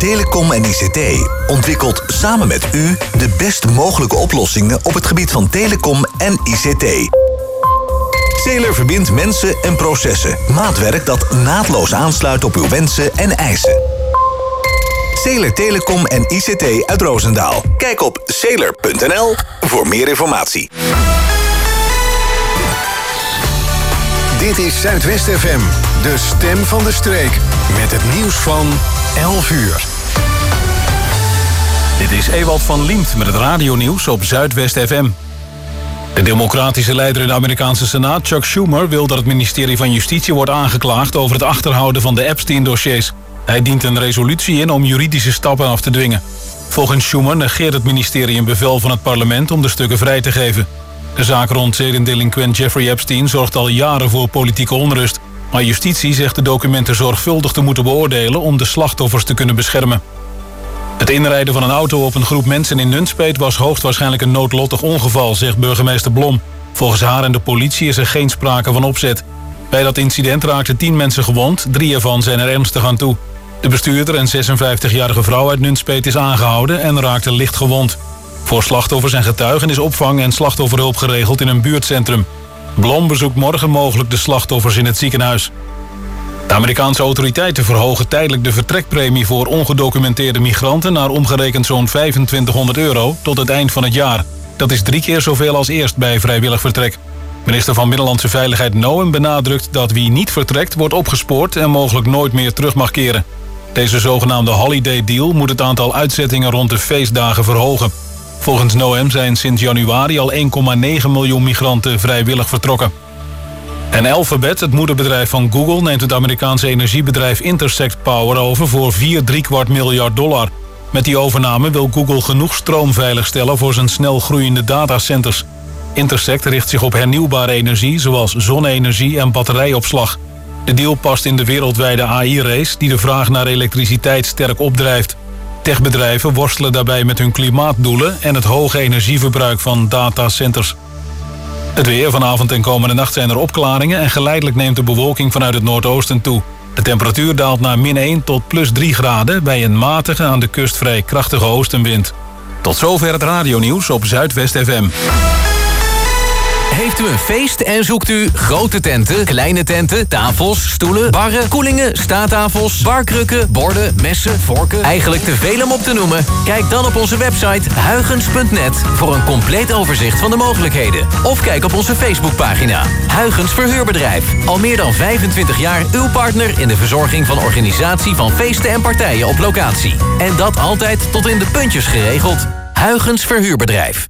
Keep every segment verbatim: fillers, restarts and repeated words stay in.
Telecom en I C T ontwikkelt samen met u de best mogelijke oplossingen op het gebied van telecom en I C T. Sailor verbindt mensen en processen. Maatwerk dat naadloos aansluit op uw wensen en eisen. Sailor Telecom en I C T uit Roosendaal. Kijk op sailor punt n l voor meer informatie. Dit is Zuidwest F M, de stem van de streek. Met het nieuws van elf uur. Dit is Ewald van Liemt met het radionieuws op Zuidwest F M. De democratische leider in de Amerikaanse Senaat, Chuck Schumer, wil dat het ministerie van Justitie wordt aangeklaagd over het achterhouden van de Epstein-dossiers. Hij dient een resolutie in om juridische stappen af te dwingen. Volgens Schumer negeert het ministerie een bevel van het parlement om de stukken vrij te geven. De zaak rond zedendelinquent Jeffrey Epstein zorgt al jaren voor politieke onrust. Maar justitie zegt de documenten zorgvuldig te moeten beoordelen om de slachtoffers te kunnen beschermen. Het inrijden van een auto op een groep mensen in Nunspeet was hoogstwaarschijnlijk een noodlottig ongeval, zegt burgemeester Blom. Volgens haar en de politie is er geen sprake van opzet. Bij dat incident raakten tien mensen gewond, drie ervan zijn er ernstig aan toe. De bestuurder, een zesenvijftigjarige vrouw uit Nunspeet, is aangehouden en raakte licht gewond. Voor slachtoffers en getuigen is opvang en slachtofferhulp geregeld in een buurtcentrum. Blom bezoekt morgen mogelijk de slachtoffers in het ziekenhuis. De Amerikaanse autoriteiten verhogen tijdelijk de vertrekpremie voor ongedocumenteerde migranten naar omgerekend zo'n vijfentwintighonderd euro tot het eind van het jaar. Dat is drie keer zoveel als eerst bij vrijwillig vertrek. Minister van Binnenlandse Veiligheid Noem benadrukt dat wie niet vertrekt wordt opgespoord en mogelijk nooit meer terug mag keren. Deze zogenaamde holiday deal moet het aantal uitzettingen rond de feestdagen verhogen. Volgens Noem zijn sinds januari al één komma negen miljoen migranten vrijwillig vertrokken. En Alphabet, het moederbedrijf van Google, neemt het Amerikaanse energiebedrijf Intersect Power over voor vier driekwart miljard dollar. Met die overname wil Google genoeg stroom veiligstellen voor zijn snel groeiende datacenters. Intersect richt zich op hernieuwbare energie, zoals zonne-energie en batterijopslag. De deal past in de wereldwijde A I-race die de vraag naar elektriciteit sterk opdrijft. Techbedrijven worstelen daarbij met hun klimaatdoelen en het hoge energieverbruik van datacenters. Het weer, vanavond en komende nacht zijn er opklaringen en geleidelijk neemt de bewolking vanuit het noordoosten toe. De temperatuur daalt naar min één tot plus drie graden bij een matige, aan de kust vrij krachtige oostenwind. Tot zover het radionieuws op Zuidwest F M. Heeft u een feest en zoekt u grote tenten, kleine tenten, tafels, stoelen, barren, koelingen, staattafels, barkrukken, borden, messen, vorken? Eigenlijk te veel om op te noemen? Kijk dan op onze website huygens punt net voor een compleet overzicht van de mogelijkheden. Of kijk op onze Facebookpagina. Huygens Verhuurbedrijf. Al meer dan vijfentwintig jaar uw partner in de verzorging van organisatie van feesten en partijen op locatie. En dat altijd tot in de puntjes geregeld. Huygens Verhuurbedrijf.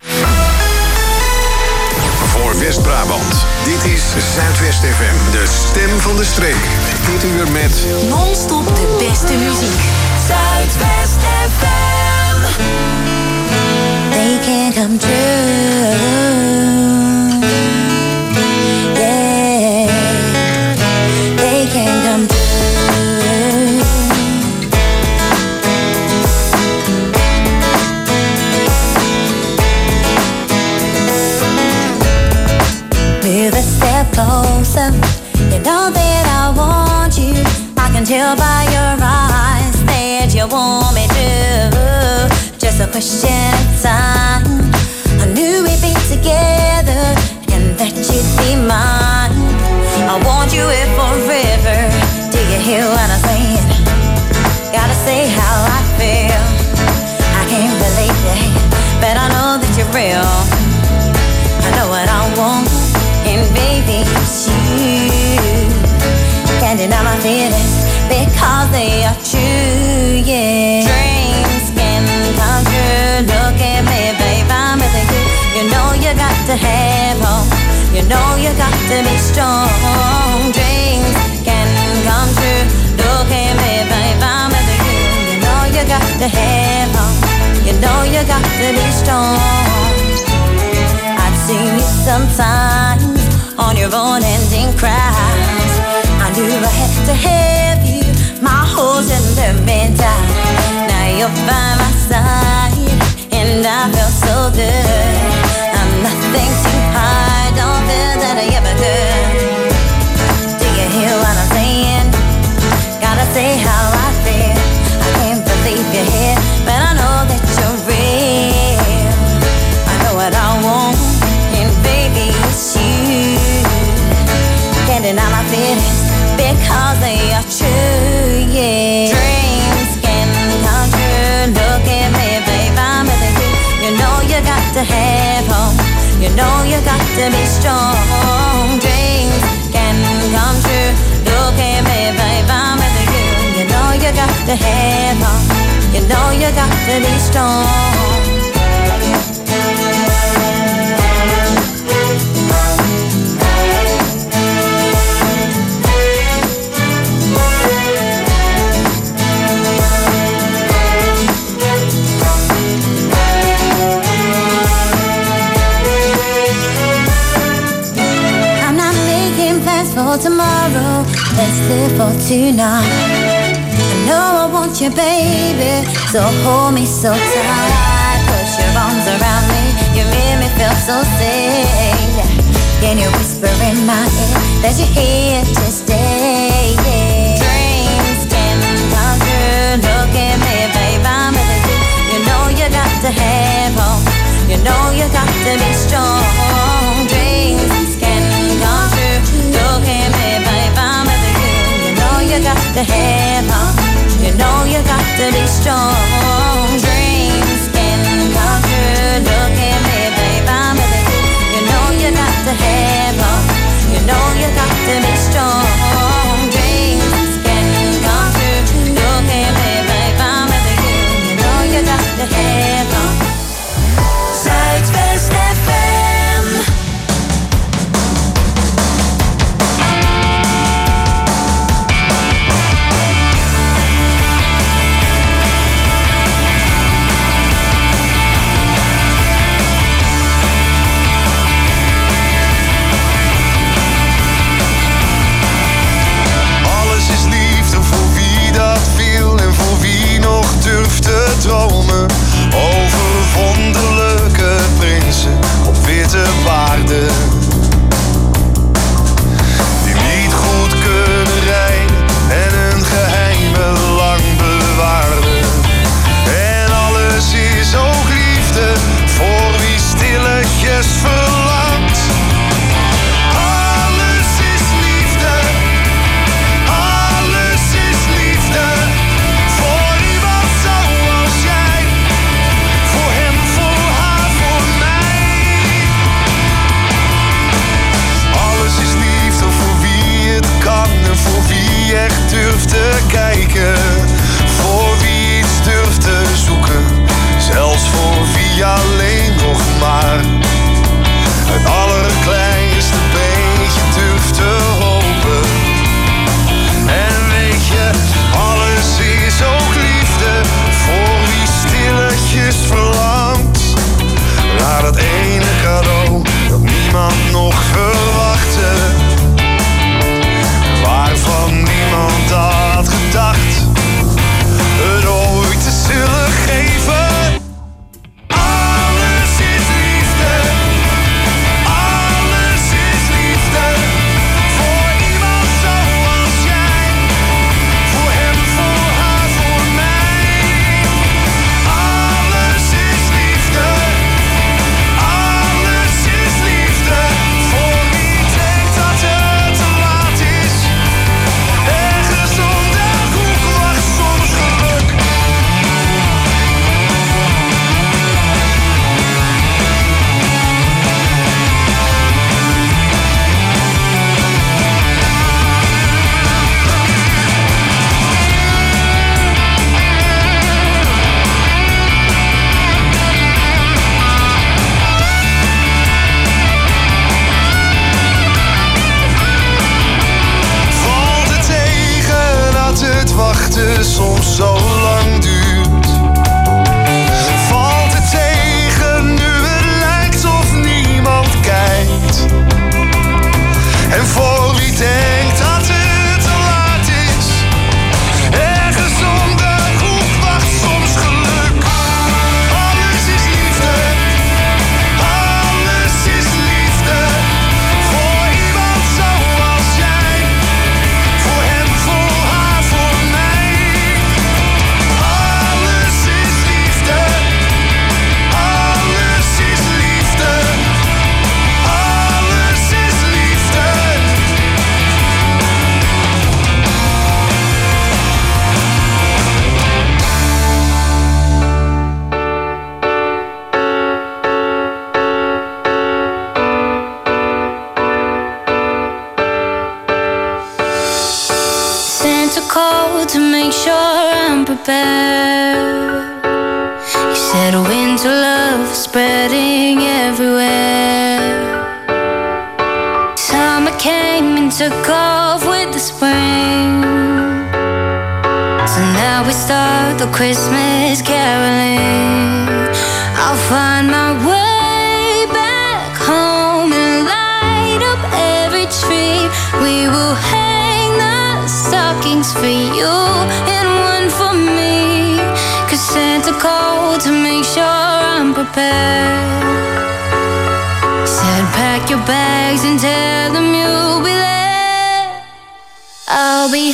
Voor West-Brabant. Dit is Zuidwest F M, de stem van de streek. Dit uur met non-stop de beste muziek. Zuidwest F M. They can't come true. Yeah. They can't come true. With a step closer, you know that I want you. I can tell by your eyes that you want me to. Just a question of time. I knew we'd be together and that you'd be mine. I want you here forever. Do you hear what I'm saying? Gotta say how I feel. I can't believe it, but I know that you're real. I know what I want. And baby, it's you. Can't deny my feelings because they are true, yeah. Dreams can come true. Look at me, babe, I'm with you. You know you got to have hope. You know you got to be strong. Dreams can come true. Look at me, babe, I'm with you. You know you got to have hope. You know you got to be strong. I've seen you sometimes on your own ending cries. I knew I had to have you, my horse in the meantime. Now you're by my side, and I feel so good. I'm nothing too hard, don't feel that I ever could. Do you hear what I'm saying? Gotta say how I feel. I can't believe it. You know you got to be strong. Dreams can come true. Look at me, babe, I'm with you. You know you got to have on. You know you got to be strong. For tomorrow, let's live for tonight. I know I want you, baby, so hold me so tight. Put your arms around me, you make me feel so safe. Can you whisper in my ear that you're here to stay? Yeah. Dreams can come true. Look at me, babe, I'm with you. You know you got to have hope. You know you got to be strong. Dreams can come true. Look at me, babe, I'm with you. You know you got to have hope. You know you got to be strong. Dreams can come true. Look at me, babe, I'm with you. You know you got to have hope. You know you got to be strong. Dreams can come true. Look at me, babe, I'm with you. You know you got to have hope. Zuidwest F M. Durf te dromen over wonderlijke prinsen op witte paarden, die niet goed kunnen rijden en hun geheimen lang bewaarden. En alles is ook liefde voor wie stilletjes verlangt. Alles is liefde, alles is liefde. Voor wie echt durft te kijken, voor wie iets durft te zoeken, zelfs voor wie alleen nog maar het allerkleinste beetje durft te hopen. En weet je, alles is ook liefde voor wie stilletjes verlangt naar dat ene cadeau dat niemand nog verwachtte, waarvan niemand had gedacht het ooit te zullen geven. Alles is liefde, alles is liefde, voor iemand zoals jij, voor hem, voor haar, voor mij. Alles is liefde, call to make sure I'm prepared. You said winter love spreading everywhere. Summer came and took off with the spring. So now we start the Christmas caroling. I'll find my way back home and light up every tree. We will hang the stockings for you and one for me. Cause Santa called to make sure I'm prepared. Said pack your bags and tell them you'll be there. I'll be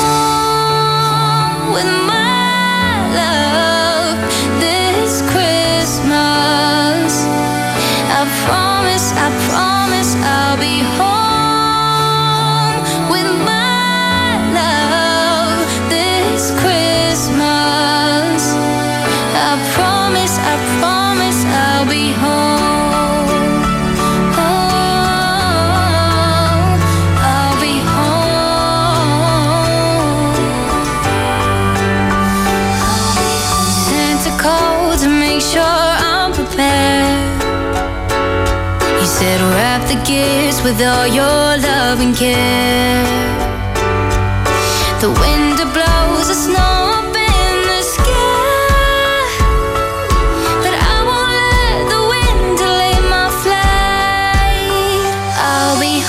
home with my love this Christmas. I promise, I promise I'll be home with my love this Christmas. I promise, I promise I'll be home. Oh, I'll be home. Santa called to make sure I'm prepared. He said wrap the gifts with all your love and care. The wind blows the snow up in the sky, but I won't let the wind delay my flight. I'll be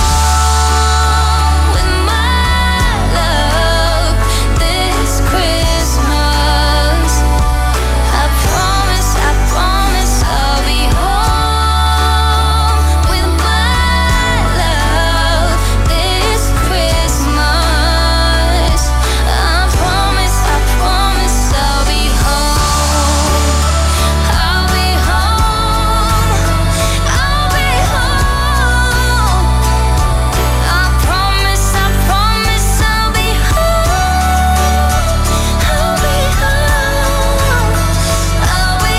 home with my love this Christmas. I promise, I promise I'll be home with my love this Christmas. I promise, I promise I'll be home. I'll be home. I'll be home. I promise, I promise I'll be home. I'll be home. I'll be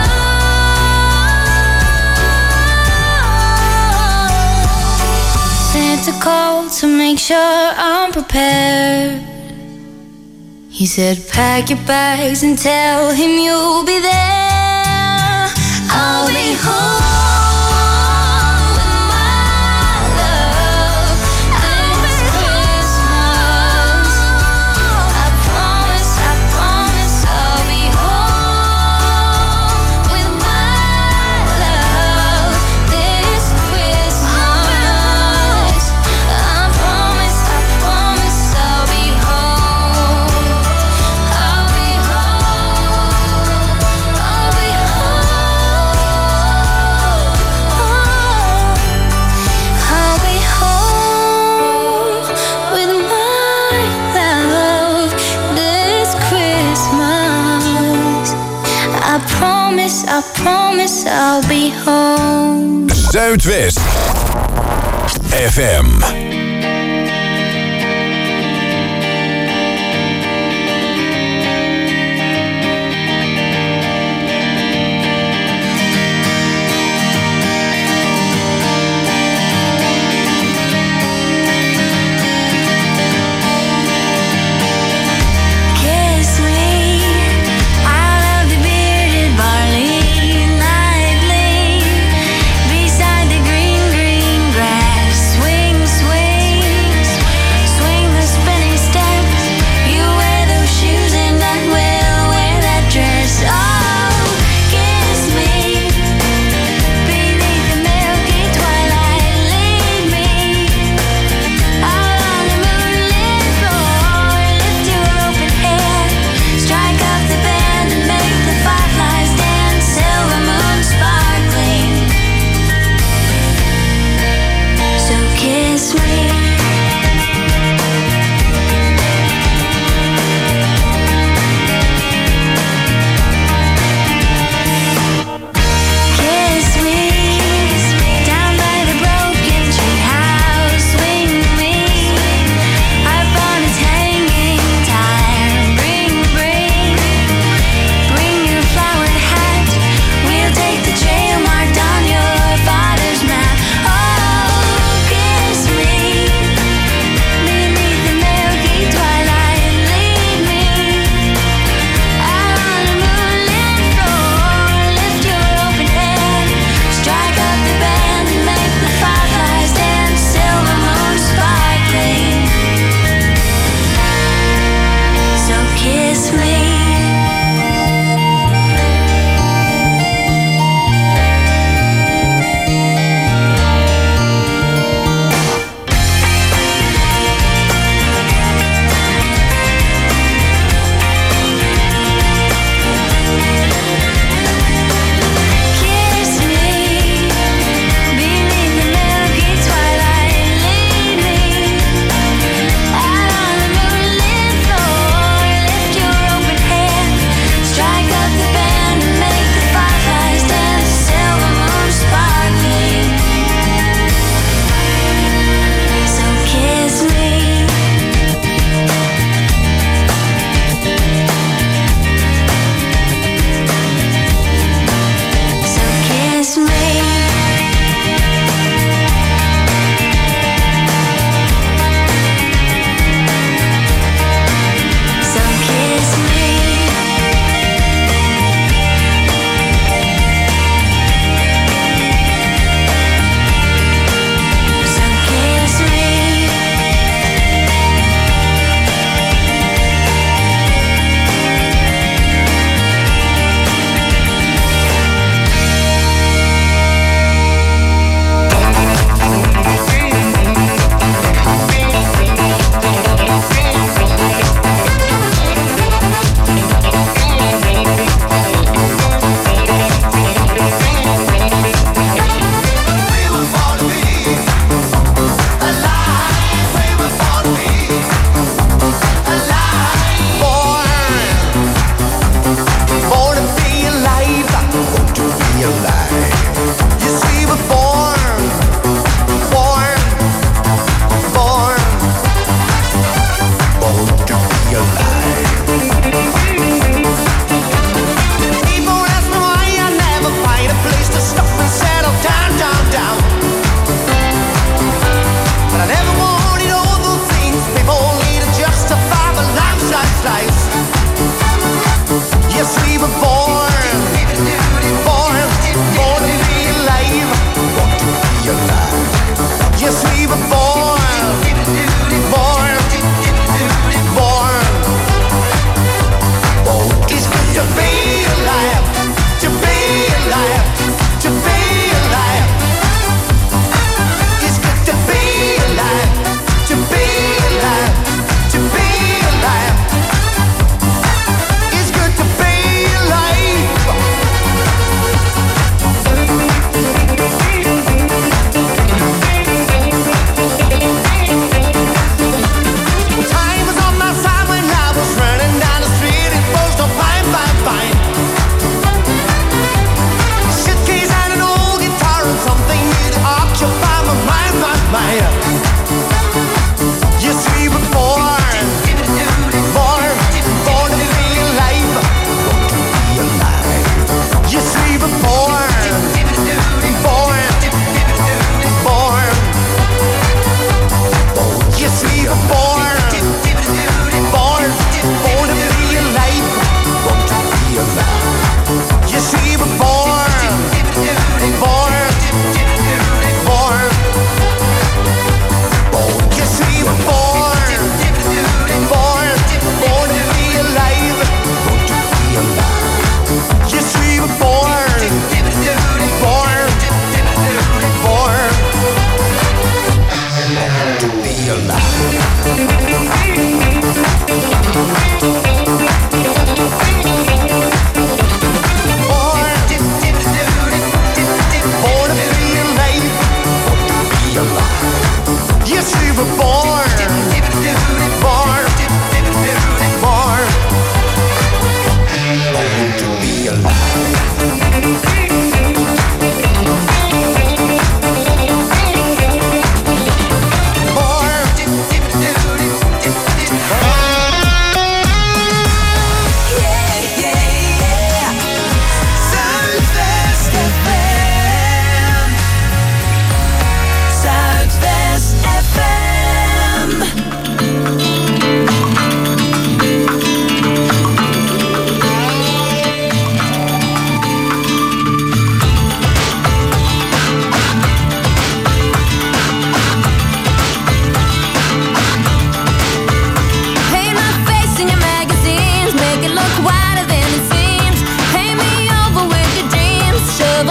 home. Santa called to make sure I'm prepared. He said pack your bags and tell him you'll be there. I'll be home with my love this Christmas. I promise, I promise I'll be home with my love this Christmas. I promise, I promise I'll be home. I'll be home. I'll be home. I'll be home with my love this Christmas. I promise, I promise I'll be home. Zuidwest F M. Kiss me, I love the bearded barley lightly beside the green, green grass. Swing, swing.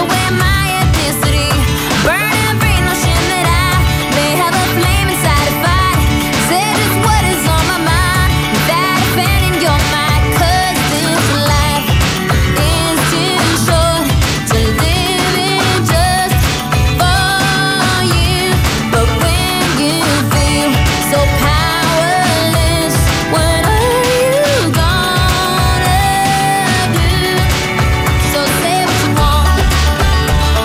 away my ethnicity. Burn every notion that I may have a flame inside if I say just what is on my mind without offending your mind. 'Cause this life is too short to live it just for you. But when you feel so powerless, what are you gonna do? So say what you want.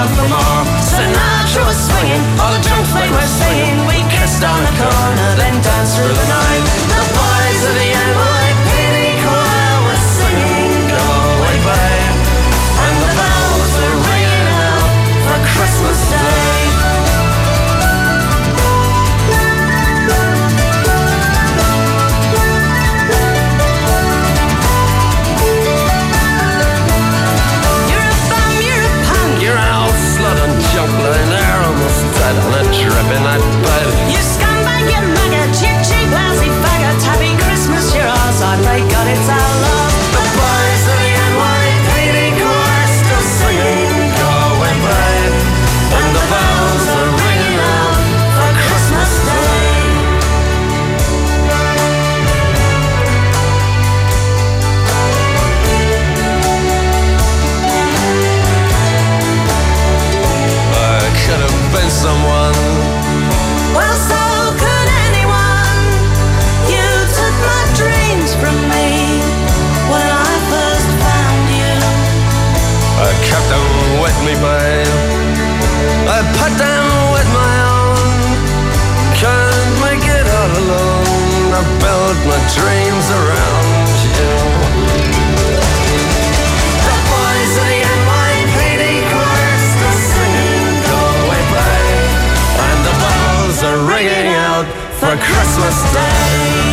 love for more. Sinatra was swinging, all the drunk they were singing. We kissed on the corner, then danced through the night. The boys of the N Y P D choir were singing Go Away Babe, and the bells were ringing out for Christmas Day. On a trip in that bed. You scumbag, you maggot, cheap, cheap, lousy faggot. Happy Christmas, you're ours. I pray God it's our love. The boys of the N Y P D choir still singing Go Away Babe, and the bells are ringing out for Christmas Day. I could have been someone. Well, so could anyone. You took my dreams from me when I first found you. I kept them with me, babe. I put them with my own. Can't make it all alone. I built my dreams around you. The boys of the N Y P D choir still singing Go Away Babe, and the bells are ringing out for Christmas Day.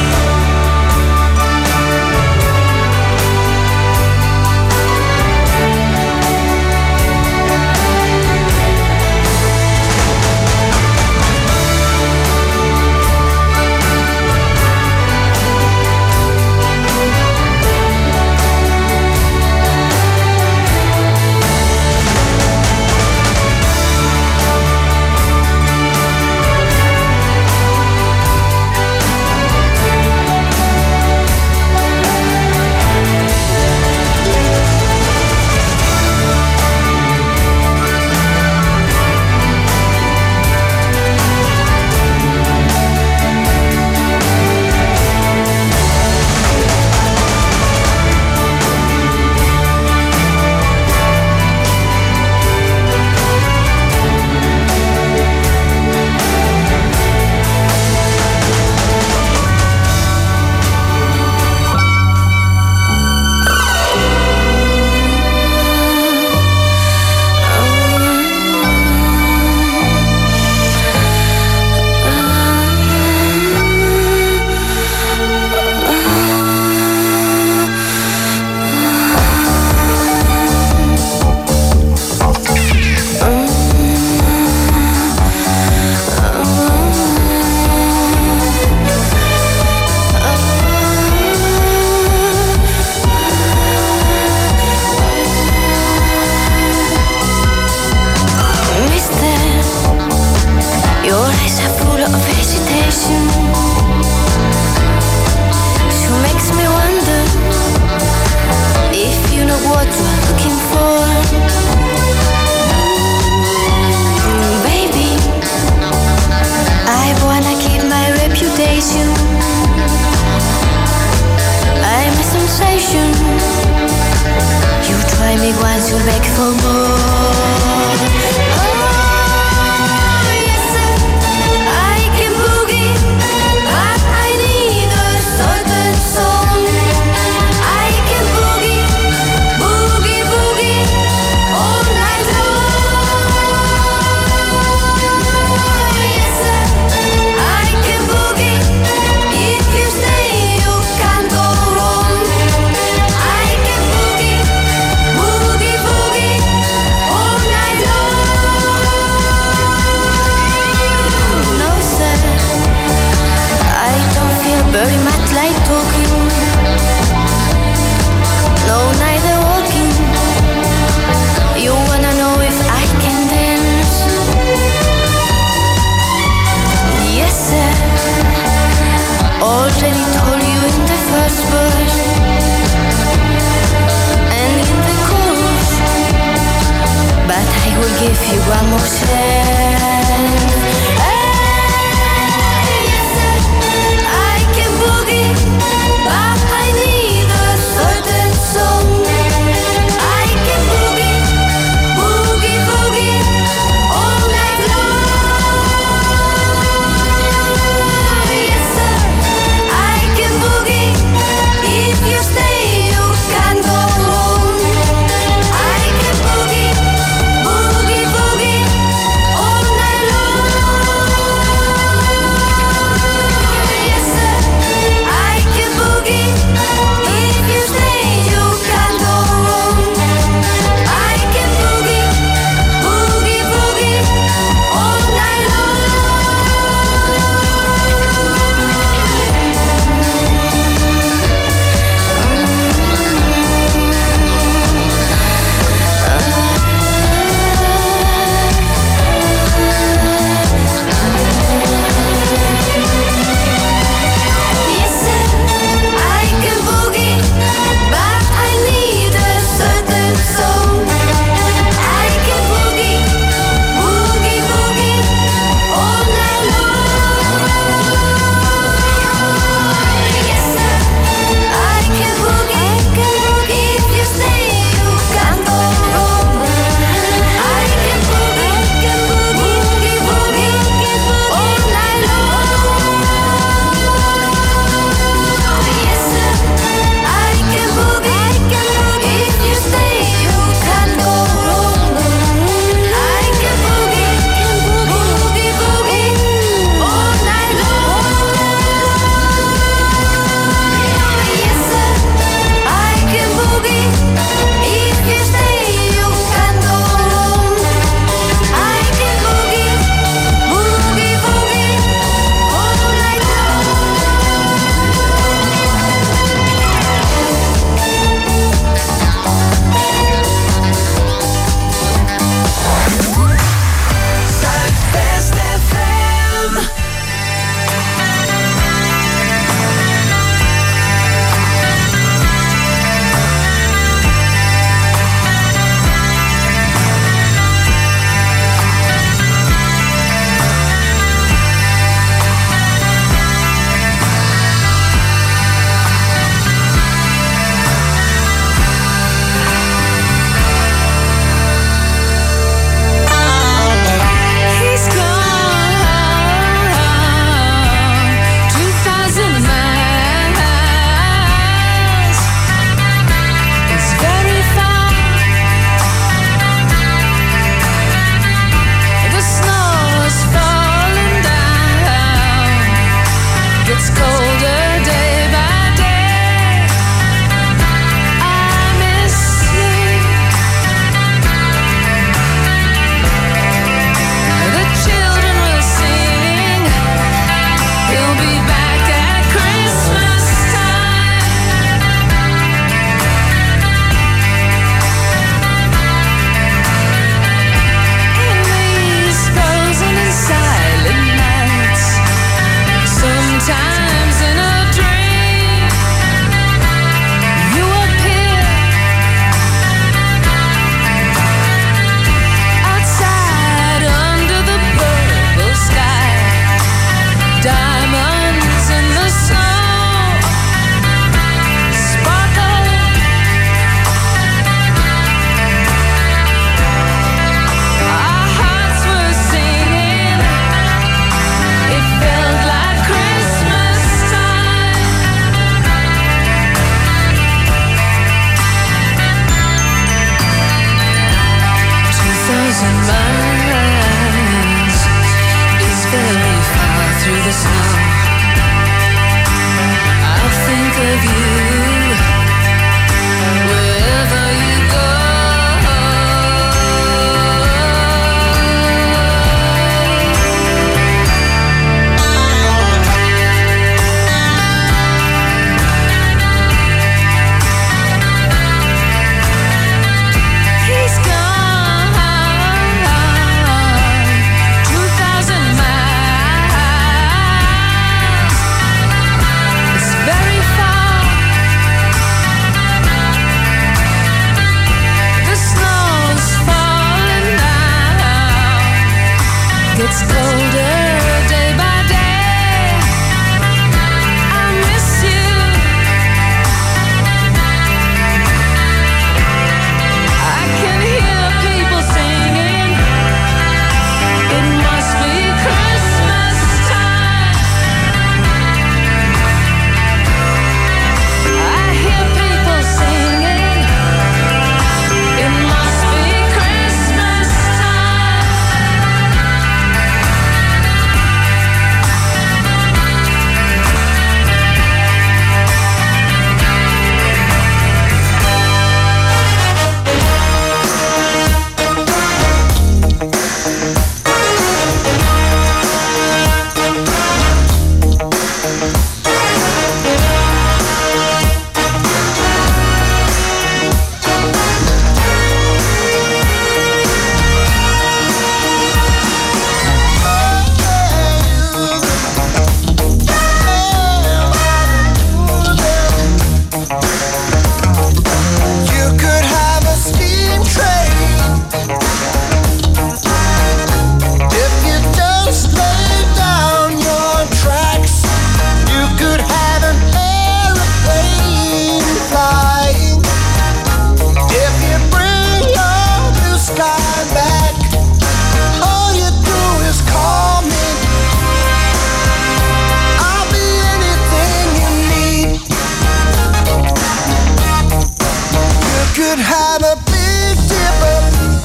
could have a big dipper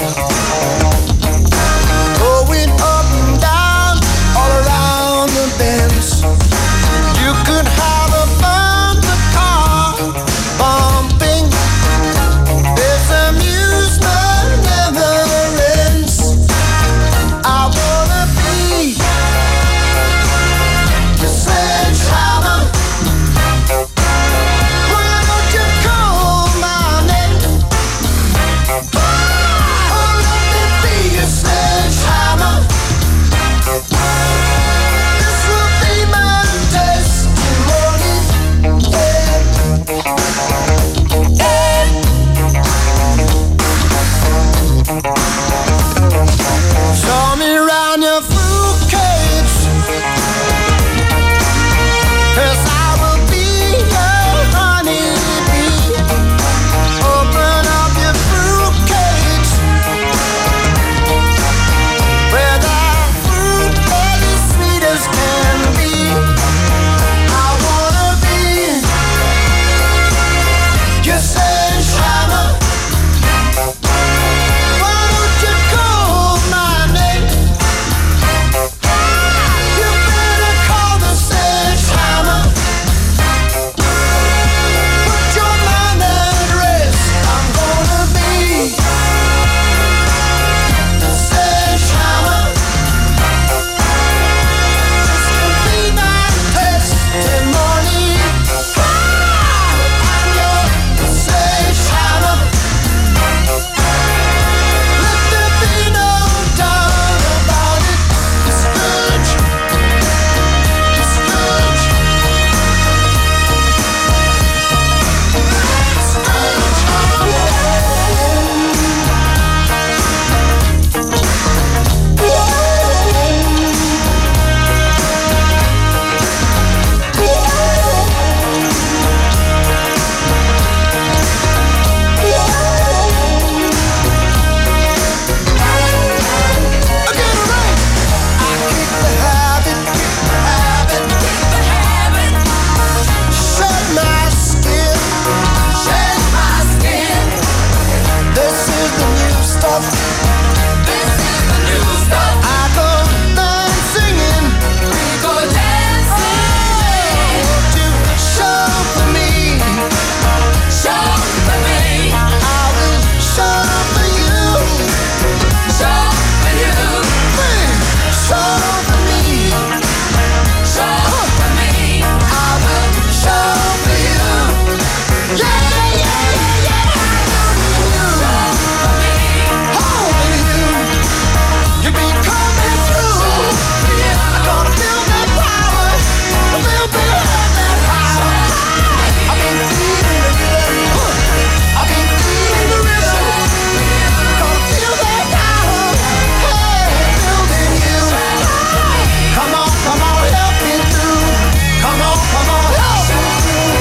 going up and down all around the bends. You could have a bumper car bumping. This amusement never ends. I wanna be the sledgehammer. Why don't you call my name? Oh, let me be a sledgehammer. This will be my testimony. Yeah. Yeah. Show me round your fruitcakes, 'cause I will be your honeybee. Open up your fruitcakes, where the fruit is as sweet as can be. I wanna be your sledgehammer. Why don't you call my name? You better call the sledgehammer. Put your mind at rest. I'm gonna be the sledgehammer. This could be my testimony. I'm your sledgehammer. Let there be no doubt about it. The scourge, the scourge, Again, right. I kick the habit, kick the habit, kick the habit. Shed my skin, shed my skin. This is the new stuff. This is the new stuff. I go dancing, we go dancing. Won't you show for me, show for me. I will show for you, show for you. Show for me, show for me. I will show for you. Yeah, yeah, yeah, yeah. Show for me, hold you. You be coming through. I'm gonna feel that power, a little bit of that power. I've been feeling the rhythm. I've been feeling the rhythm. Gonna feel that power. Hey, building you. Come on, come on, help me through. Come on, come on, help me through.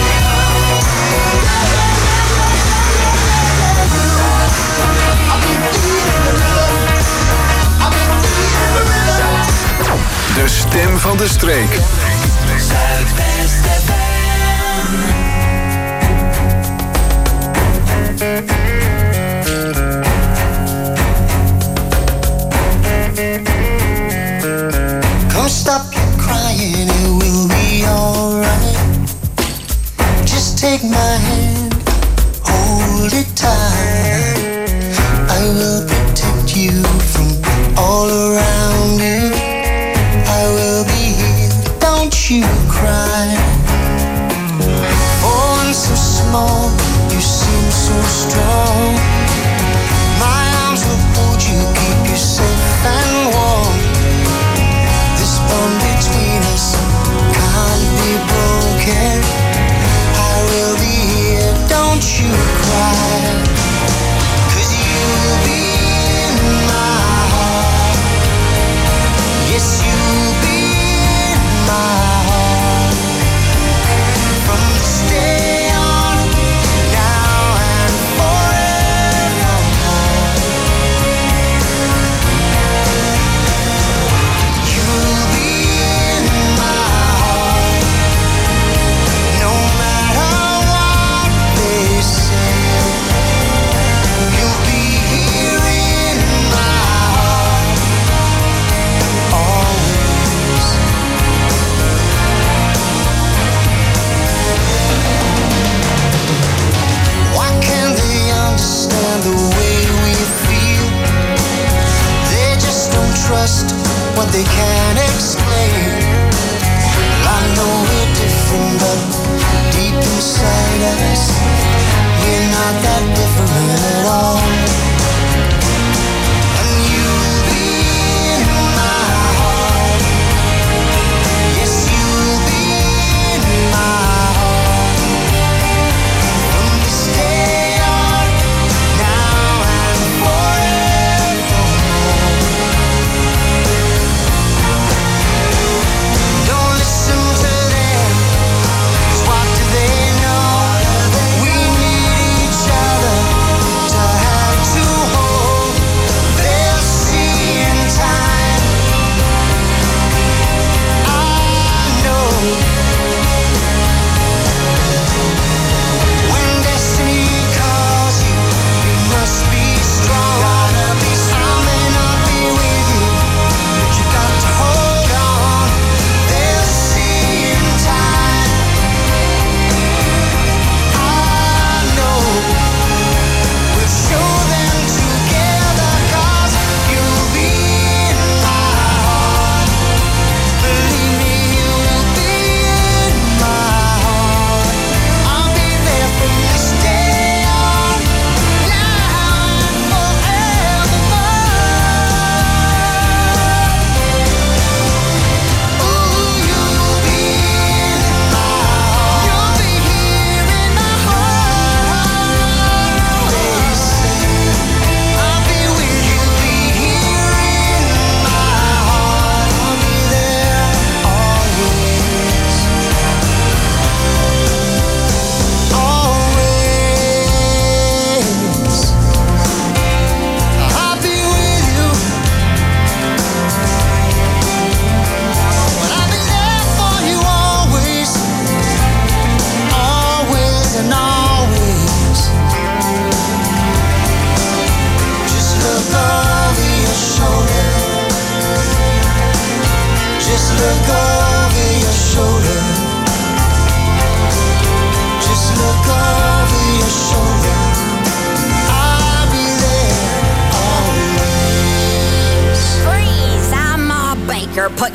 I've been feeling the rhythm. I've been feeling the rhythm. De stem van de streek. Come stop your crying, it will be alright. Just take my hand, hold it tight. I will protect you from all around you. I will be here, don't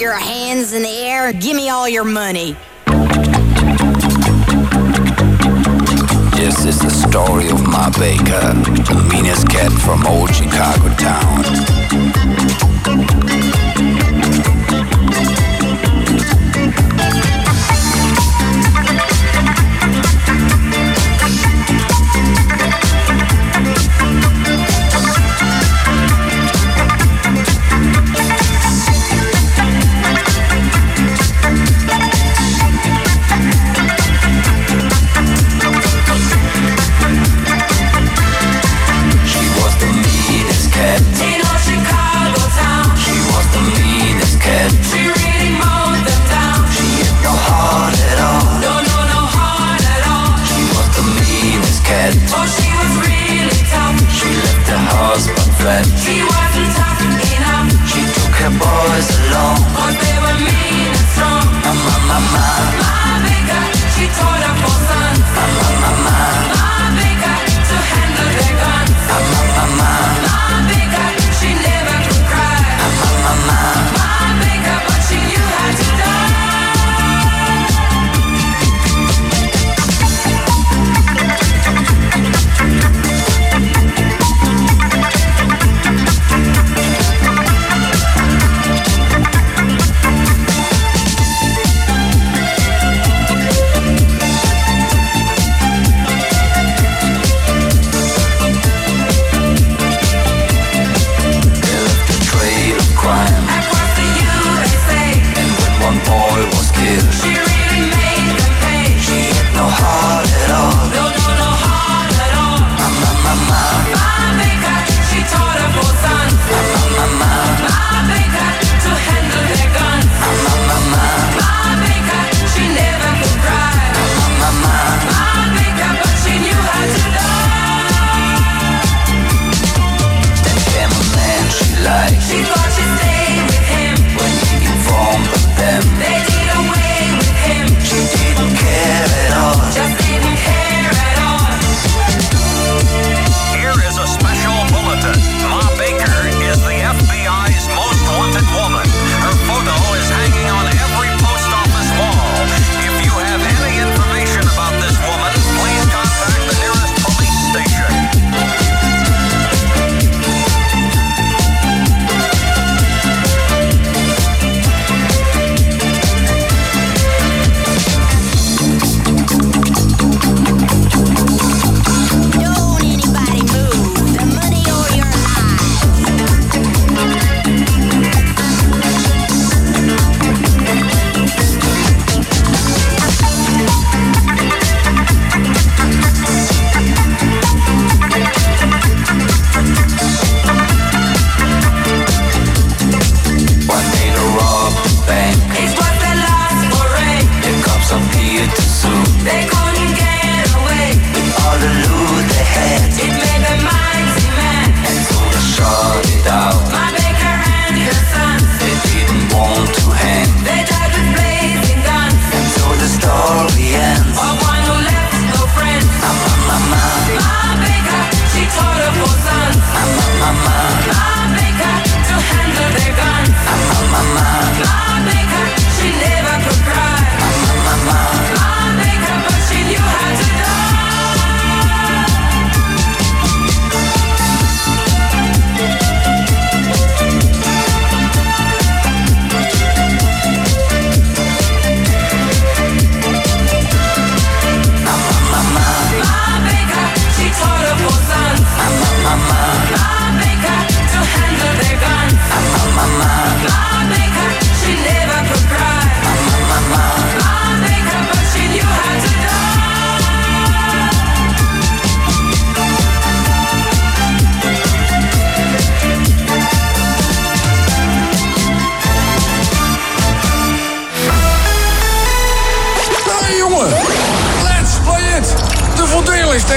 your hands in the air and give me all your money. This is the story of Ma Baker, the meanest cat from old Chicago town. She wasn't tough enough. She took her boys along, cause they were mean and strong. Mama, mama, Ma Baker, she taught her four sons. mama, mama, Ma Baker, to handle their guns. mama, mama, Ma Baker, she never could cry. mama, mama. Ma Baker, but she knew how to die.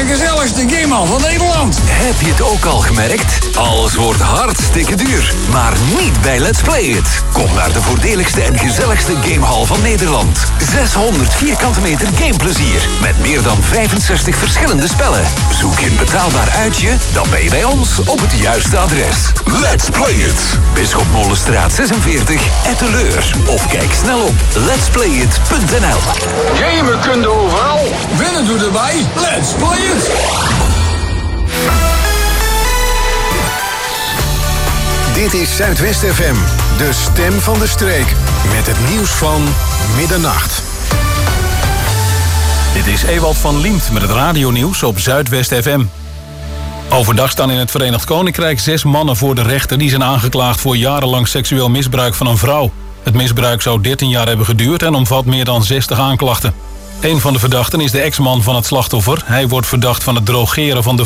gezelligste gamehal van Nederland. Heb je het ook al gemerkt? Alles wordt hartstikke duur. Maar niet bij Let's Play It. Kom naar de voordeligste en gezelligste gamehal van Nederland. zeshonderd vierkante meter gameplezier. Met meer dan vijfenzestig verschillende spellen. Zoek je een betaalbaar uitje? Dan ben je bij ons op het juiste adres. Let's Play It. Bisschopmolenstraat zesenveertig, Etteleur. Of kijk snel op letsplayit punt n l. Gamen kun je overal. Winnen doe erbij. Let's Play It. Dit is Zuidwest F M, de stem van de streek. Met het nieuws van middernacht. Dit is Ewald van Liemt met het radionieuws op Zuidwest F M. Overdag staan in het Verenigd Koninkrijk zes mannen voor de rechter. Die zijn aangeklaagd voor jarenlang seksueel misbruik van een vrouw. Het misbruik zou dertien jaar hebben geduurd en omvat meer dan zestig aanklachten. Een van de verdachten is de ex-man van het slachtoffer. Hij wordt verdacht van het drogeren van de